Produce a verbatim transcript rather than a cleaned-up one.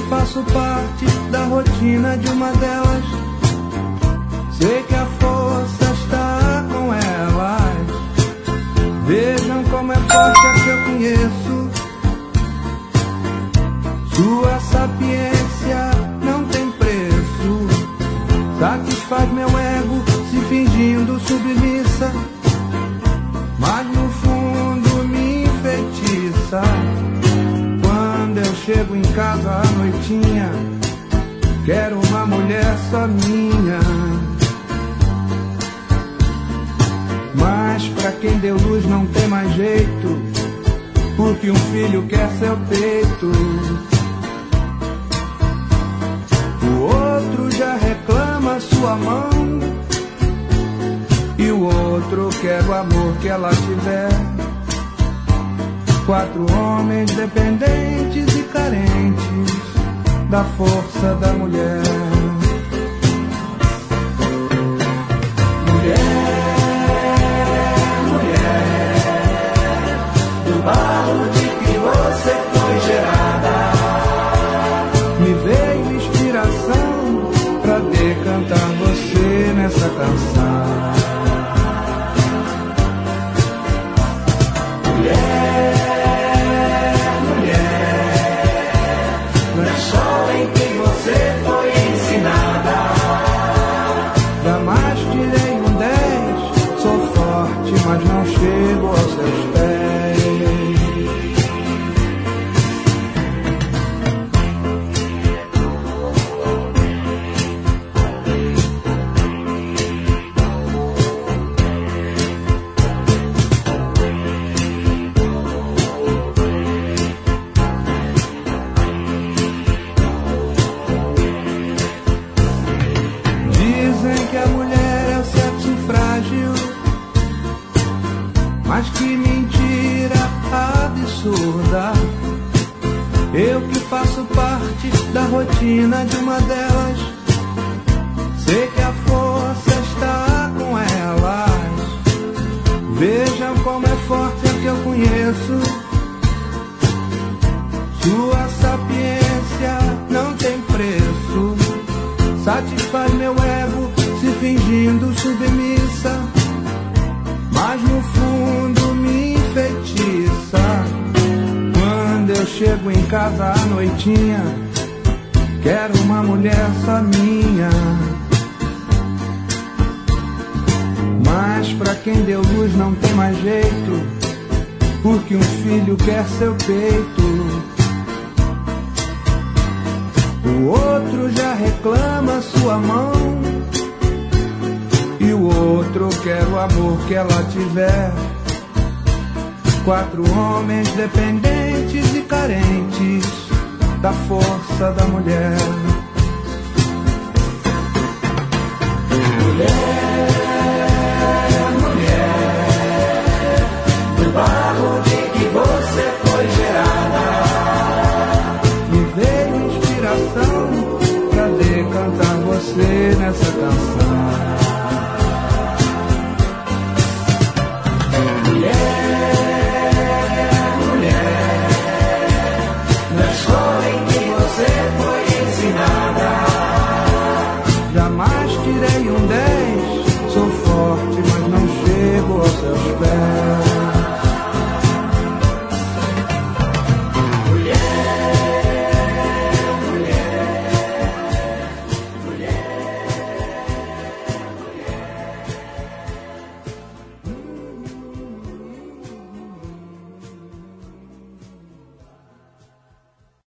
faço parte da rotina de uma delas. Sei que a força está com elas. Vejam como é forte a que eu conheço. Sua sapiência não tem preço. Satisfaz meu ego se fingindo submissa, mas no fundo me enfeitiça. Quando eu chego em casa à noitinha, quero uma mulher só minha. Mas pra quem deu luz não tem mais jeito, porque um filho quer seu peito. O outro já reclama sua mão, e o outro quer o amor que ela tiver. Quatro homens dependentes e carentes da força da mulher. Mulher, mulher, do barro de que você foi gerada, me veio inspiração pra decantar você nessa canção. Mulher, mas não chego aos seus pés. Dizem que a mulher é o sexo frágil, mas que mentira absurda. Eu que faço parte da rotina de uma delas, sei que a força está com elas. Vejam como é forte a que eu conheço. Sua sapiência não tem preço. Satisfaz meu ego se fingindo submissa, mas no fundo me enfeitiça. Quando eu chego em casa à noitinha, quero uma mulher só minha. Mas pra quem deu luz não tem mais jeito, porque um filho quer seu peito. O outro já reclama sua mão, e o outro quer o amor que ela tiver. Quatro homens dependentes e carentes da força da mulher. Mulher, mulher, do barro de que você foi gerada, me veio inspiração pra decantar você nessa canção.